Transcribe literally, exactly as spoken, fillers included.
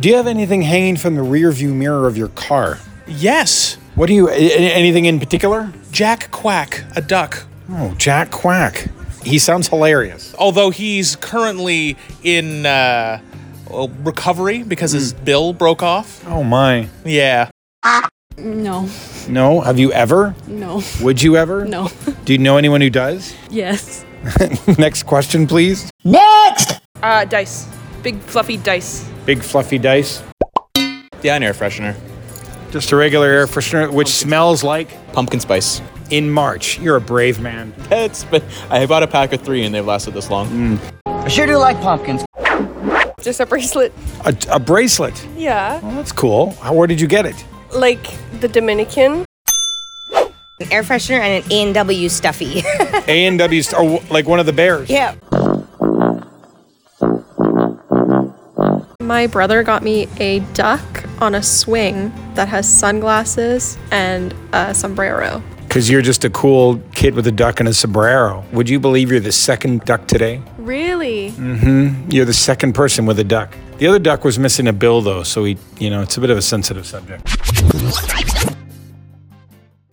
Do you have anything hanging from the rear view mirror of your car? Yes. What do you, anything in particular? Jack Quack, a duck. Oh, Jack Quack. He sounds hilarious. Although he's currently in uh, well, recovery because his bill broke off. Oh, my. Yeah. No. No? Have you ever? No. Would you ever? No. Do you know anyone who does? Yes. Next question, please. Next! Uh, dice. Big fluffy dice. Big fluffy dice. Yeah, an air freshener. Just a regular air freshener, which smells like Pumpkin spice. in March. You're a brave man. It's been, I bought a pack of three and they've lasted this long. Mm. I sure do like pumpkins. Just a bracelet. A, a bracelet. Yeah. Well, that's cool. How, where did you get it? Like the Dominican. An air freshener and an A and W stuffy. A and W, or like one of the bears. Yeah. My brother got me a duck on a swing that has sunglasses and a sombrero. Because you're just a cool kid with a duck and a sombrero. Would you believe you're the second duck today? Really? Mm-hmm. You're the second person with a duck. The other duck was missing a bill, though, so he, you know, it's a bit of a sensitive subject.